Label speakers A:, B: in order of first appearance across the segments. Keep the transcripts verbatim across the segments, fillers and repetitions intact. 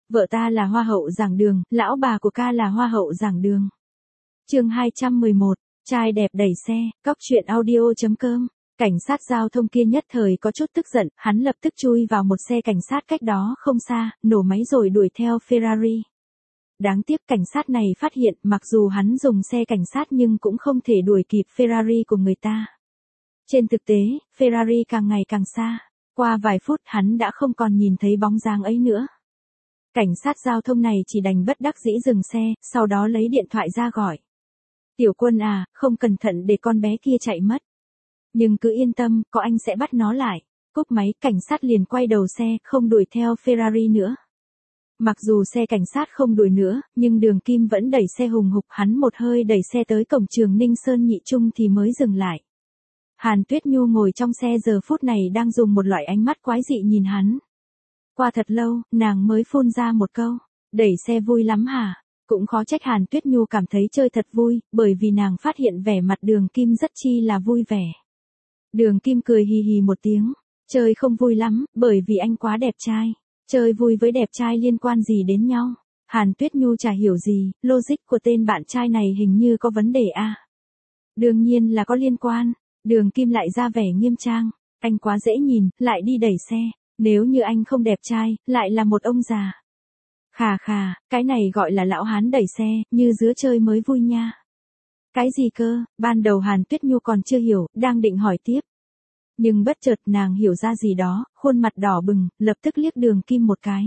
A: Vợ ta là hoa hậu giảng đường, lão bà của ca là hoa hậu giảng đường. Chương hai trăm mười một, trai đẹp đẩy xe, cóc truyện audio.com. Cảnh sát giao thông kia nhất thời có chút tức giận, hắn lập tức chui vào một xe cảnh sát cách đó không xa, nổ máy rồi đuổi theo Ferrari. Đáng tiếc cảnh sát này phát hiện mặc dù hắn dùng xe cảnh sát nhưng cũng không thể đuổi kịp Ferrari của người ta. Trên thực tế, Ferrari càng ngày càng xa, qua vài phút hắn đã không còn nhìn thấy bóng dáng ấy nữa. Cảnh sát giao thông này chỉ đành bất đắc dĩ dừng xe, sau đó lấy điện thoại ra gọi. Tiểu Quân à, không cẩn thận để con bé kia chạy mất. Nhưng cứ yên tâm, có anh sẽ bắt nó lại. Cúp máy, cảnh sát liền quay đầu xe, không đuổi theo Ferrari nữa. Mặc dù xe cảnh sát không đuổi nữa, nhưng Đường Kim vẫn đẩy xe hùng hục, hắn một hơi đẩy xe tới cổng trường Ninh Sơn Nhị Trung thì mới dừng lại. Hàn Tuyết Nhu ngồi trong xe giờ phút này đang dùng một loại ánh mắt quái dị nhìn hắn. Qua thật lâu, nàng mới phun ra một câu, đẩy xe vui lắm hả? Cũng khó trách Hàn Tuyết Nhu cảm thấy chơi thật vui, bởi vì nàng phát hiện vẻ mặt Đường Kim rất chi là vui vẻ. Đường Kim cười hì hì một tiếng, chơi không vui lắm, bởi vì anh quá đẹp trai. Chơi vui với đẹp trai liên quan gì đến nhau? Hàn Tuyết Nhu chả hiểu gì, logic của tên bạn trai này hình như có vấn đề à? Đương nhiên là có liên quan. Đường Kim lại ra vẻ nghiêm trang, anh quá dễ nhìn, lại đi đẩy xe, nếu như anh không đẹp trai, lại là một ông già. Khà khà, cái này gọi là lão hán đẩy xe, như dứa chơi mới vui nha. Cái gì cơ? Ban đầu Hàn Tuyết Nhu còn chưa hiểu, đang định hỏi tiếp. Nhưng bất chợt nàng hiểu ra gì đó, khuôn mặt đỏ bừng, lập tức liếc Đường Kim một cái.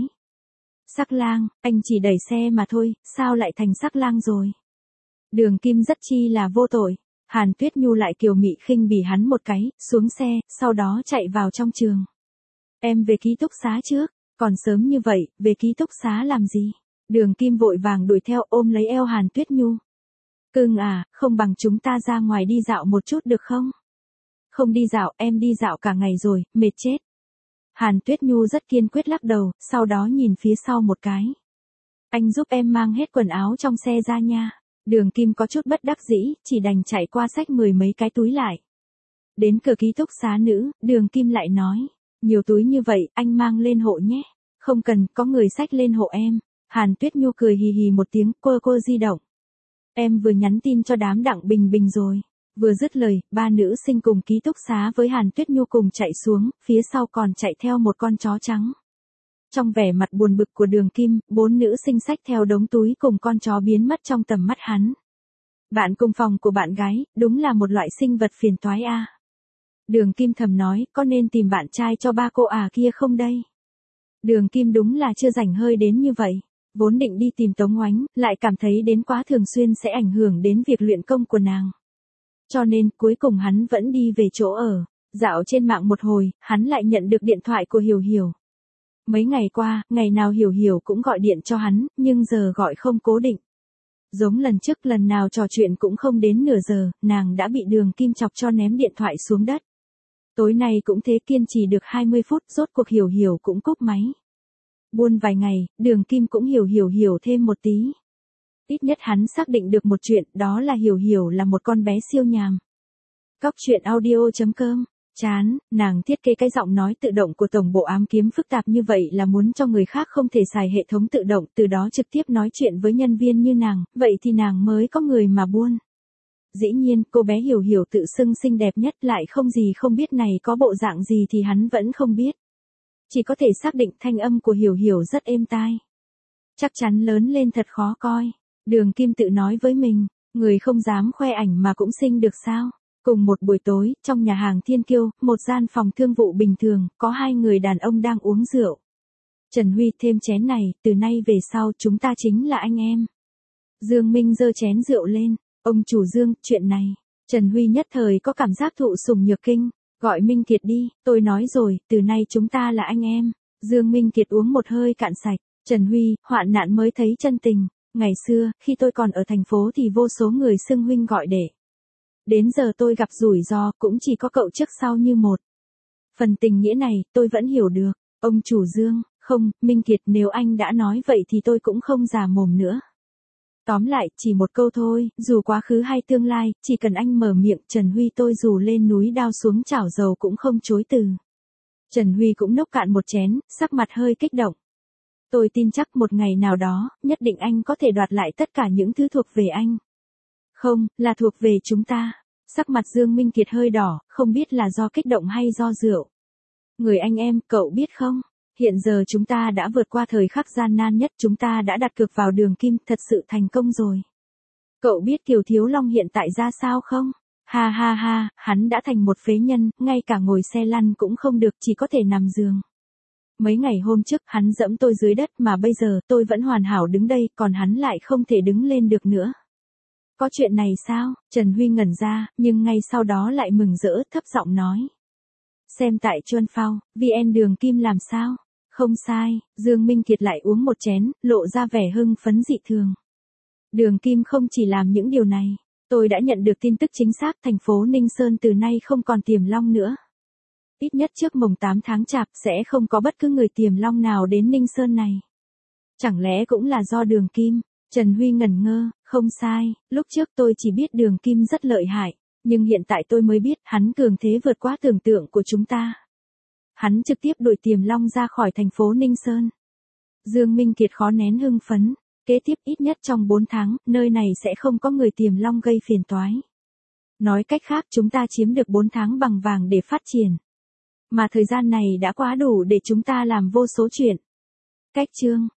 A: Sắc lang, anh chỉ đẩy xe mà thôi, sao lại thành sắc lang rồi? Đường Kim rất chi là vô tội. Hàn Tuyết Nhu lại kiều mị khinh bỉ hắn một cái, xuống xe, sau đó chạy vào trong trường. Em về ký túc xá trước, còn sớm như vậy, về ký túc xá làm gì? Đường Kim vội vàng đuổi theo ôm lấy eo Hàn Tuyết Nhu. Cưng à, không bằng chúng ta ra ngoài đi dạo một chút được không? Không đi dạo, em đi dạo cả ngày rồi, mệt chết. Hàn Tuyết Nhu rất kiên quyết lắc đầu, sau đó nhìn phía sau một cái. Anh giúp em mang hết quần áo trong xe ra nha. Đường Kim có chút bất đắc dĩ, chỉ đành chạy qua xách mười mấy cái túi lại. Đến cửa ký túc xá nữ, Đường Kim lại nói, nhiều túi như vậy, anh mang lên hộ nhé. Không cần, có người xách lên hộ em. Hàn Tuyết Nhu cười hì hì một tiếng, cô cô di động. Em vừa nhắn tin cho đám Đặng Bình Bình rồi. Vừa dứt lời, ba nữ sinh cùng ký túc xá với Hàn Tuyết Nhu cùng chạy xuống, phía sau còn chạy theo một con chó trắng. Trong vẻ mặt buồn bực của Đường Kim, bốn nữ sinh xách theo đống túi cùng con chó biến mất trong tầm mắt hắn. Bạn cùng phòng của bạn gái, đúng là một loại sinh vật phiền toái a. Đường Kim thầm nói, có nên tìm bạn trai cho ba cô à kia không đây? Đường Kim đúng là chưa rảnh hơi đến như vậy. Vốn định đi tìm Tống Oánh, lại cảm thấy đến quá thường xuyên sẽ ảnh hưởng đến việc luyện công của nàng. Cho nên, cuối cùng hắn vẫn đi về chỗ ở. Dạo trên mạng một hồi, hắn lại nhận được điện thoại của Hiểu Hiểu. Mấy ngày qua, ngày nào Hiểu Hiểu cũng gọi điện cho hắn, nhưng giờ gọi không cố định. Giống lần trước lần nào trò chuyện cũng không đến nửa giờ, nàng đã bị Đường Kim chọc cho ném điện thoại xuống đất. Tối nay cũng thế, kiên trì được hai mươi phút, rốt cuộc Hiểu Hiểu cũng cúp máy. Buôn vài ngày, Đường Kim cũng hiểu hiểu hiểu thêm một tí. Ít nhất hắn xác định được một chuyện, đó là Hiểu Hiểu là một con bé siêu nhàm. Cóc truyện audio.com. Chán, nàng thiết kế cái giọng nói tự động của tổng bộ ám kiếm phức tạp như vậy là muốn cho người khác không thể xài hệ thống tự động, từ đó trực tiếp nói chuyện với nhân viên như nàng, vậy thì nàng mới có người mà buôn. Dĩ nhiên, cô bé Hiểu Hiểu tự xưng xinh đẹp nhất, lại không gì không biết này có bộ dạng gì thì hắn vẫn không biết. Chỉ có thể xác định thanh âm của Hiểu Hiểu rất êm tai. Chắc chắn lớn lên thật khó coi. Đường Kim tự nói với mình, người không dám khoe ảnh mà cũng xinh được sao? Cùng một buổi tối, trong nhà hàng Thiên Kiêu, một gian phòng thương vụ bình thường, có hai người đàn ông đang uống rượu. Trần Huy, thêm chén này, từ nay về sau chúng ta chính là anh em. Dương Minh giơ chén rượu lên, ông chủ Dương, chuyện này. Trần Huy nhất thời có cảm giác thụ sủng nhược kinh, gọi Minh Kiệt đi, tôi nói rồi, từ nay chúng ta là anh em. Dương Minh Kiệt uống một hơi cạn sạch, Trần Huy, hoạn nạn mới thấy chân tình. Ngày xưa, khi tôi còn ở thành phố thì vô số người xưng huynh gọi đệ. Đến giờ tôi gặp rủi ro, cũng chỉ có cậu trước sau như một. Phần tình nghĩa này, tôi vẫn hiểu được. Ông chủ Dương, không, Minh Kiệt, nếu anh đã nói vậy thì tôi cũng không già mồm nữa. Tóm lại, chỉ một câu thôi, dù quá khứ hay tương lai, chỉ cần anh mở miệng, Trần Huy tôi dù lên núi đao xuống chảo dầu cũng không chối từ. Trần Huy cũng nốc cạn một chén, sắc mặt hơi kích động. Tôi tin chắc một ngày nào đó, nhất định anh có thể đoạt lại tất cả những thứ thuộc về anh. Không, là thuộc về chúng ta. Sắc mặt Dương Minh Kiệt hơi đỏ, không biết là do kích động hay do rượu. Người anh em, cậu biết không? Hiện giờ chúng ta đã vượt qua thời khắc gian nan nhất, chúng ta đã đặt cược vào đường kim, thật sự thành công rồi. Cậu biết Kiều Thiếu Long hiện tại ra sao không? Ha ha ha, hắn đã thành một phế nhân, ngay cả ngồi xe lăn cũng không được, chỉ có thể nằm giường. Mấy ngày hôm trước, hắn dẫm tôi dưới đất mà bây giờ tôi vẫn hoàn hảo đứng đây, còn hắn lại không thể đứng lên được nữa. Có chuyện này sao? Trần Huy ngẩn ra, nhưng ngay sau đó lại mừng rỡ, thấp giọng nói. Xem tại Chuân Phao, vê en Đường Kim làm sao? Không sai, Dương Minh Kiệt lại uống một chén, lộ ra vẻ hưng phấn dị thường. Đường Kim không chỉ làm những điều này. Tôi đã nhận được tin tức chính xác, thành phố Ninh Sơn từ nay không còn Tiềm Long nữa. Ít nhất trước mồng tám tháng Chạp sẽ không có bất cứ người Tiềm Long nào đến Ninh Sơn này. Chẳng lẽ cũng là do Đường Kim? Trần Huy ngẩn ngơ, không sai, lúc trước tôi chỉ biết Đường Kim rất lợi hại, nhưng hiện tại tôi mới biết hắn cường thế vượt quá tưởng tượng của chúng ta. Hắn trực tiếp đuổi Tiềm Long ra khỏi thành phố Ninh Sơn. Dương Minh Kiệt khó nén hưng phấn. Kế tiếp ít nhất trong bốn tháng, nơi này sẽ không có người Tiềm Long gây phiền toái. Nói cách khác chúng ta chiếm được bốn tháng bằng vàng để phát triển. Mà thời gian này đã quá đủ để chúng ta làm vô số chuyện. Cách chương